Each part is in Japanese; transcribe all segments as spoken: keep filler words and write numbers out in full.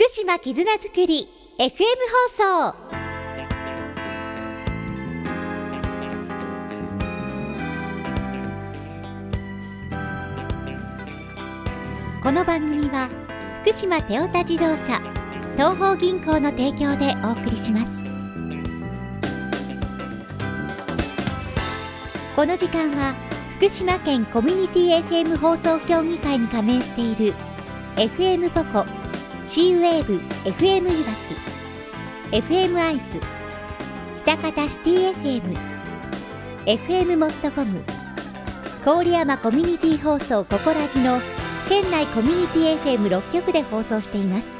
島絆づくり エフエム 放送。この番組は福島テオタ自動車東邦銀行の提供でお送りします。この時間は福島県コミュニティ エフエム 放送協議会に加盟している エフエム ポコ、シーウェーブ エフエム いわき、エフエム アイズ、北方シティ エフエム、エフエム モットコム、郡山コミュニティ放送ココラジの県内コミュニティ エフエムろっ 局で放送しています。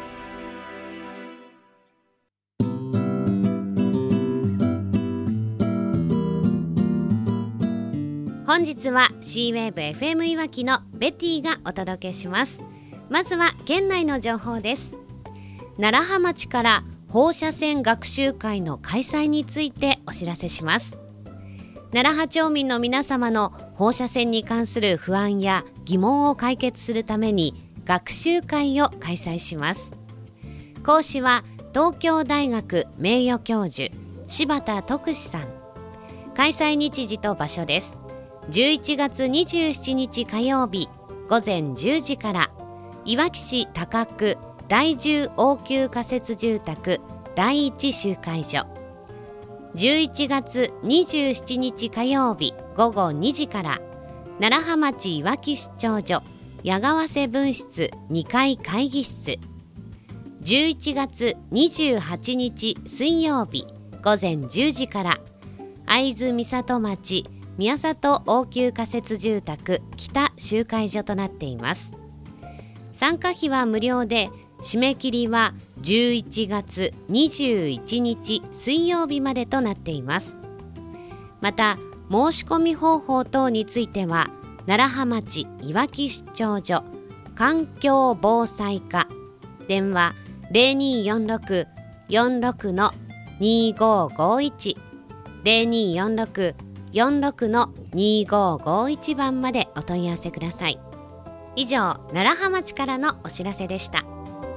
本日は シーウェーブ エフエム いわきのベティがお届けします。まずは県内の情報です。楢葉町から放射線学習会の開催についてお知らせします。楢葉町民の皆様の放射線に関する不安や疑問を解決するために学習会を開催します。講師は東京大学名誉教授柴田徳史さん。開催日時と場所です。じゅういちがつにじゅうしちにち火曜日午前じゅうじからいわき市高区第じゅう応急仮設住宅だいいち集会所、じゅういちがつにじゅうしちにち火曜日午後にじから楢葉町いわき出張所矢川瀬分室にかい会議室、じゅういちがつにじゅうはちにち水曜日午前じゅうじから会津美里町宮里応急仮設住宅北集会所となっています。参加費は無料で、締め切りはじゅういちがつにじゅういちにち水曜日までとなっています。また申し込み方法等については楢葉町いわき出張所環境防災課、電話 ゼロにーよんろく よんろく にーごーごーいち ゼロにーよんろく よんろく にーごーごーいち 番までお問い合わせください。以上、楢葉町からのお知らせでした。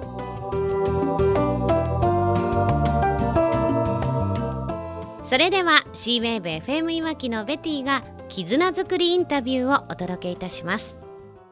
それでは シーウェーブ エフエム いわきのベティが絆づくりインタビューをお届けいたします。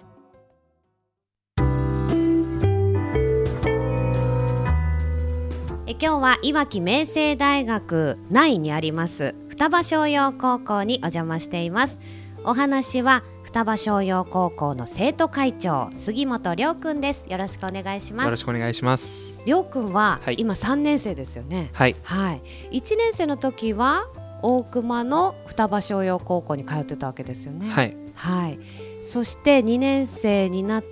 え今日はいわき明星大学内にあります双葉商業高校にお邪魔しています。お話は双葉商業高校の生徒会長杉本亮君です。よろしくお願いします。 よろしくお願いします。 亮君は、 はい、 今さんねんせいですよね。 はい、 はい、いちねんせいの時は大熊の双葉商業高校に通ってたわけですよね。 はい、はい、 そしてにねんせいになって、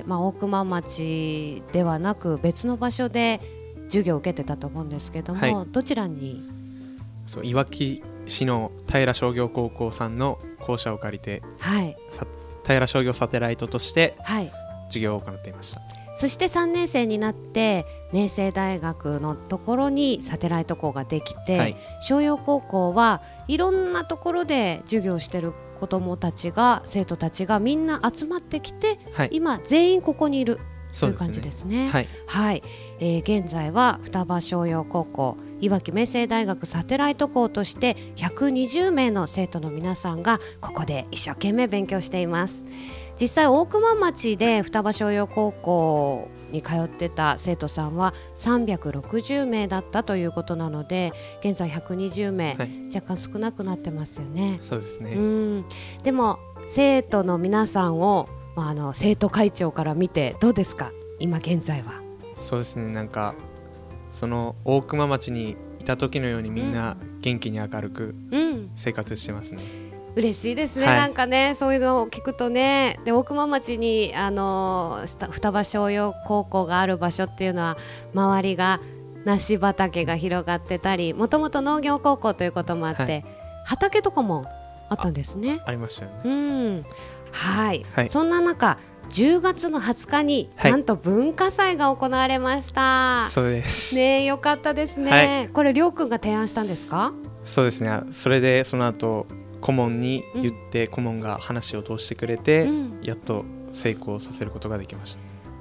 まあ、大熊町ではなく別の場所で授業を受けてたと思うんですけども、はい、どちらに？ そう、いわき市の平商業高校さんの校舎を借りて、はい、平商業サテライトとして授業を行っていました。はい、 そしてさんねんせいになって明星大学のところにサテライト校ができて、はい、商業高校はいろんなところで授業してる子どもたちが生徒たちがみんな集まってきて、はい、今全員ここにいるという感じですね。はい、はい、えー、現在は双葉商業高校いわき明星大学サテライト校としてひゃくにじゅうめいの生徒の皆さんがここで一生懸命勉強しています。実際大熊町で双葉商業高校に通ってた生徒さんはさんびゃくろくじゅうめいだったということなので、現在ひゃくにじゅうめい、はい、若干少なくなってますよね。 そうですね。 うん、でも生徒の皆さんを、まあ、あの生徒会長から見てどうですか、今現在は？ そうですね、なんかその大熊町にいた時のようにみんな元気に明るく生活してますね。 うん、嬉しいですね。はい、なんかね、そういうのを聞くとね。で大熊町にあの双葉商業高校がある場所っていうのは周りが梨畑が広がってたり、もともと農業高校ということもあって、はい、畑とかもあったんですね。 あ, ありましたよね。 うん、はい、はい、そんな中じゅうがつのはつかに、はい、なんと文化祭が行われました。 そうですね。よかったですね。はい、これりょうくんが提案したんですか？ そうですね。それでその後顧問に言って、うん、顧問が話を通してくれて、うん、やっと成功させることができました。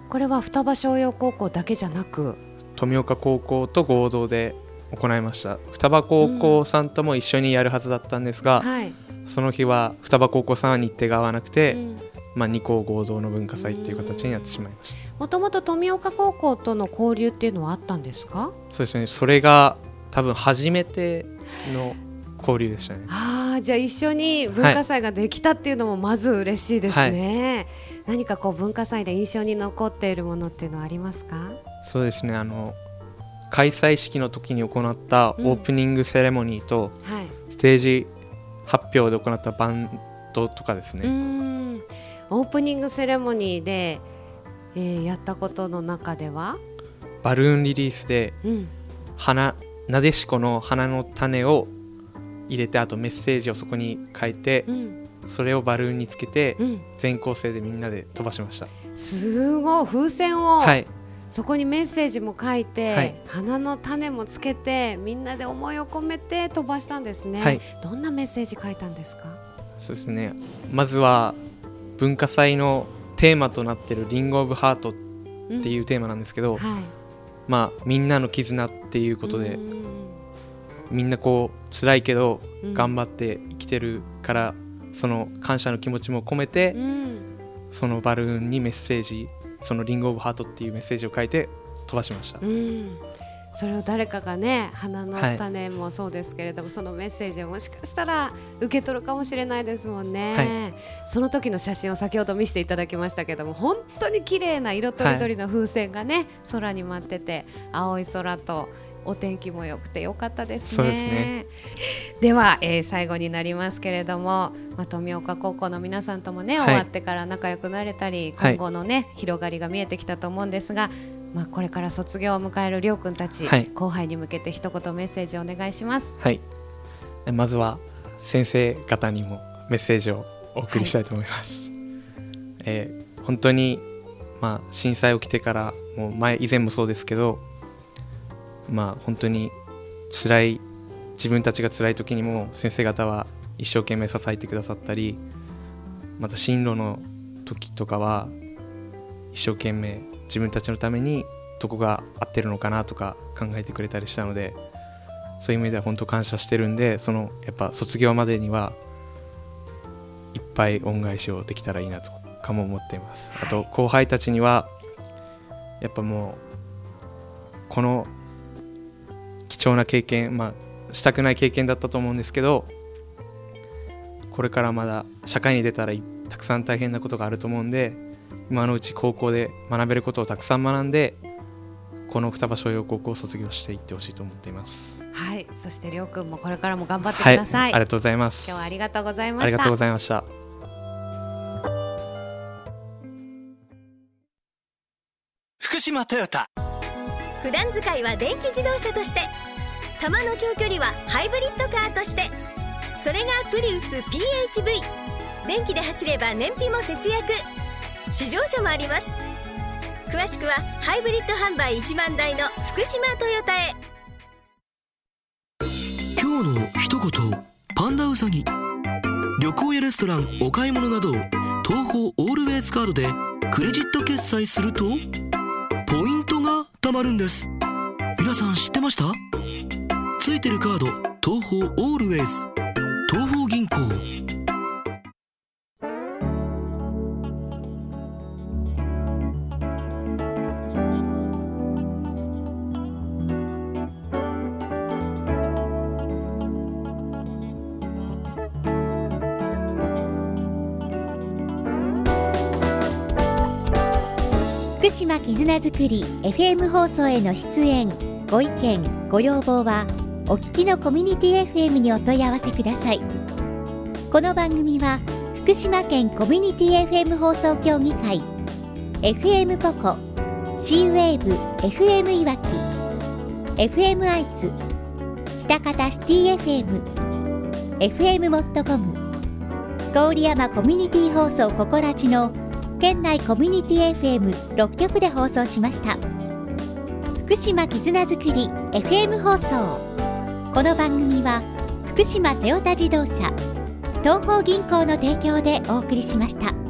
これは双葉商業高校だけじゃなく富岡高校と合同で行いました。双葉高校さんとも一緒にやるはずだったんですが、うんはい、その日は双葉高校さんは日程が合わなくて、うんまあ、に校合同の文化祭っていう形になってしまいました。 もともと富岡高校との交流っていうのはあったんですか？ そうですね、それが多分初めての交流でしたね。 あ、じゃあ一緒に文化祭ができたっていうのもまず嬉しいですね、はい、何かこう文化祭で印象に残っているものっていうのはありますか？ そうですね、あの開催式の時に行ったオープニングセレモニーと、うんはい、ステージ発表で行ったバンドとかですね。 うーん、オープニングセレモニーで、えー、やったことの中ではバルーンリリースで、うん、花なでしこの花の種を入れて、あとメッセージをそこに書いて、うん、それをバルーンにつけて、うん、全校生でみんなで飛ばしました。 すごい、風船を、はい、そこにメッセージも書いて、はい、花の種もつけてみんなで思いを込めて飛ばしたんですね、はい、どんなメッセージ書いたんですか？ そうですね、まずは文化祭のテーマとなっているリンゴオブハートっていうテーマなんですけど、うんはい、まあ、みんなの絆っていうことで、みんなこう辛いけど頑張って生きてるから、うん、その感謝の気持ちも込めて、うん、そのバルーンにメッセージ、そのリンゴオブハートっていうメッセージを書いて飛ばしました、うん、 それを誰かがね、花の種もそうですけれども、はい、そのメッセージをもしかしたら受け取るかもしれないですもんね、はい、その時の写真を先ほど見せていただきましたけども、本当に綺麗な色とりどりの風船がね、はい、空に舞ってて、青い空とお天気も良くて良かったですね。 そうですね。 では、えー、最後になりますけれども、まあ、富岡高校の皆さんともね、はい、終わってから仲良くなれたり、今後のね、はい、広がりが見えてきたと思うんですが、まあ、これから卒業を迎えるりょうくんたち、はい、後輩に向けて一言メッセージをお願いします。 はい、まずは先生方にもメッセージをお送りしたいと思います、はい、えー、本当に、まあ、震災起きてからもう前以前もそうですけど、まあ、本当に辛い、自分たちが辛い時にも先生方は一生懸命支えてくださったり、また進路の時とかは一生懸命自分たちのためにどこが合ってるのかなとか考えてくれたりしたので、そういう意味では本当感謝してるんで、そのやっぱ卒業までにはいっぱい恩返しをできたらいいなとかも思っています。あと後輩たちにはやっぱもうこの貴重な経験、まあしたくない経験だったと思うんですけど、これからまだ社会に出たらたくさん大変なことがあると思うんで、今のうち高校で学べることをたくさん学んで、この双葉商業高校を卒業していってほしいと思っています。 はい、そしてりょうくんもこれからも頑張ってください。 はい、ありがとうございます。 今日はありがとうございました。 ありがとうございました。 福島トヨタ、 普段使いは電気自動車として、たまの長距離はハイブリッドカーとして、それがプリウス ピーエイチブイ。 電気で走れば燃費も節約、試乗車もあります。詳しくはハイブリッド販売いちまんだいの福島トヨタへ。 今日の一言、パンダウサギ。旅行やレストラン、お買い物など東宝オールウェイズカードでクレジット決済するとポイントが貯まるんです。皆さん知ってました？ついてるカード、東宝オールウェイズ、東宝銀行。 福島絆づくり エフエム 放送への出演、ご意見ご要望はお聞きのコミュニティ エフエム にお問い合わせください。この番組は福島県コミュニティ エフエム 放送協議会、 エフエム ポコ、 C ウェーブ エフエム いわき、 エフエム アイツ、北方シティ エフエム、 エフエム モットコム、郡山コミュニティ放送ココラジの県内コミュニティ エフエムろっきょくで放送しました。福島絆づくり エフエム 放送。この番組は福島トヨタ自動車、東邦銀行の提供でお送りしました。